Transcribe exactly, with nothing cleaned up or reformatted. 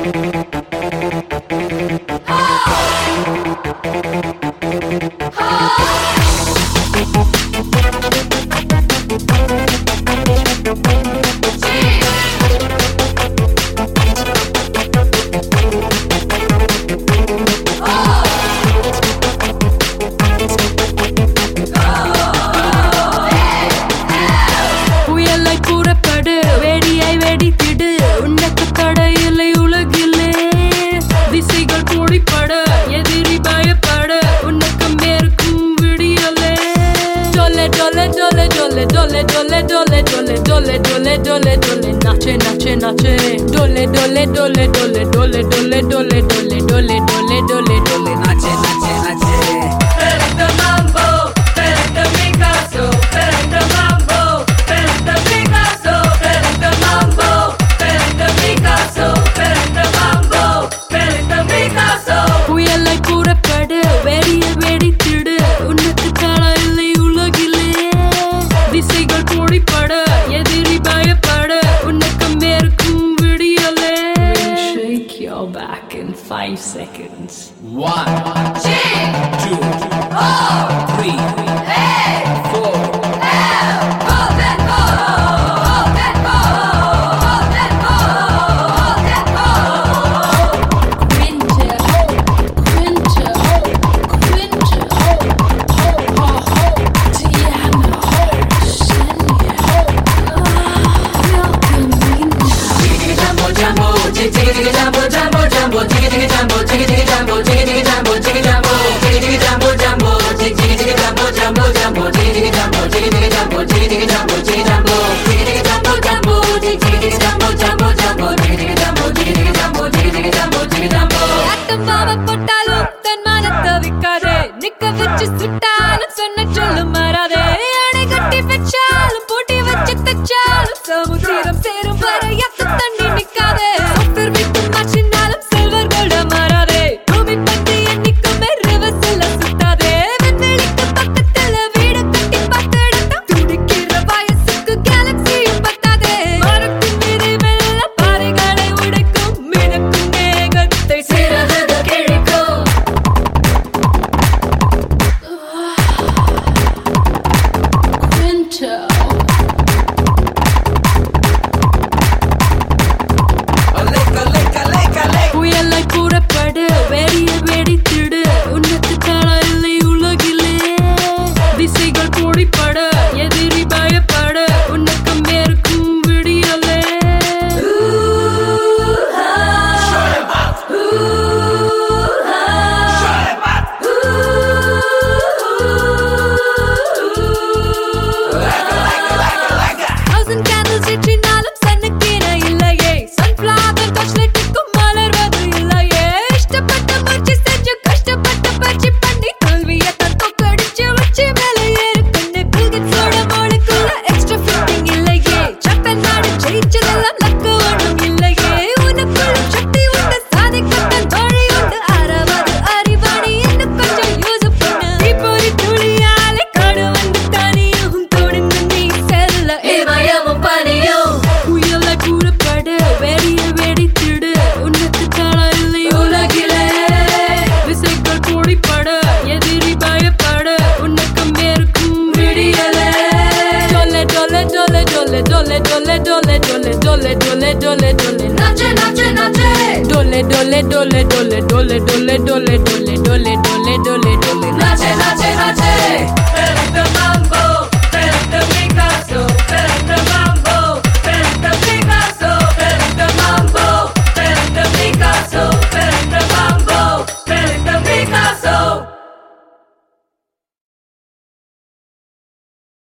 dole dole dole dole dole dole dole dole nache nache nache dole dole dole dole dole dole dole dole dole dole dole dole nache nache nache Perfecto mambo perfecto Picasso perfecto mambo perfecto Picasso perfecto mambo perfecto Picasso perfecto mambo perfecto Picasso புயலை கூறப்படு வெடிய வெடித்திடு உனக்கு தடை இல்லை உலகிலே திசைகள் கூடிப்பட எதிரி பயப்பட உனக்கு மேற்கும் விடியலே Shake your back in five seconds One, two, three, four. சமுத்திரம் சேரும் வரை எத்த தண்ணி நிக்காதே சொப்பர் விட்டு மாற்றினாலும் செல்வர் கூட மாறாதே பூமி பற்றி என்னைக்குமே ரிவர்ஸ்ல சுத்தாதே விண்வெளிக்கு பக்கத்துல வீடு கட்டி பார்த்துடத்தா துடிக்கிற வயசுக்கு கேலக்சியும் பத்தாதே மரத்தின் மீது மெல்ல பாறைகளை உடைக்கும் மிதக்கும் மேகத்தை சிறகுக கிழிக்கும் Winter புயலை கூறப்படு வெடிய வெடித்திடு உனக்கு தடை இல்லை உலகிலே திசைகள் கூடிப்பட எதிரி பயப்பட உனக்கு மேற்கும் விடியலே Thousand candles ஏற்றினாலும் சன்னுக்கீன இல்லையே sunflower torchlight-க்கும் மலர்வது இல்லையே இஷ்டப்பட்ட முயற்சி செஞ்சு கஷ்டப்பட்ட பயிற்சி பண்ணி தோல்வியை தான் தோக்கடிச்சு உச்சி மேலே ஏறு கண்ணு பில்கேட்ஸோட மோளுக்குள்ள extra fitting இல்லையே ஜப்பான் நாடு ஜெயிச்சதெல்லாம் லக்கு ஒண்ணும் இல்லையே உனக்குள்ள சக்தி உண்டு சாதிக்கத்தான் வழி உண்டு ஆறாவது அறிவாணி இன்னும் கொஞ்சம் யூஸ் பண்ணு தீப்பொறி துளியாலே காடு வந்து தனியும் துணிந்து நீ செல்ல இமயமும் பனியும் புயலை கூறப்படு வெடிய வெடித்திடு உனக்கு தடை இல்லை உலகிலே திசைகள் கூடிப்பட எதிரி பயப்பட உனக்கு மேற்கும் விடியலே டொலே டொலே டொலே டொலே டொலே டொலே டொலே டொலே டொலே டொலே டொலே டொலே நாச்சே நாச்சே நாச்சே டொலே டொலே டொலே டொலே டொலே டொலே டொலே டொலே டொலே